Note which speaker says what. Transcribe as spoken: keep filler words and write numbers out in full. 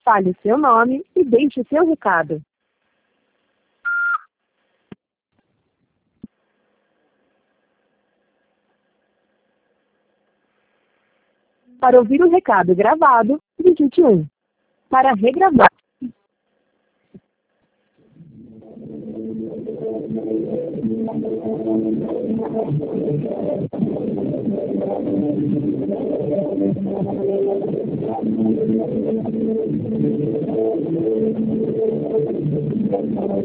Speaker 1: Fale seu nome e deixe seu recado. Para ouvir o recado gravado, digite um. Para regravar.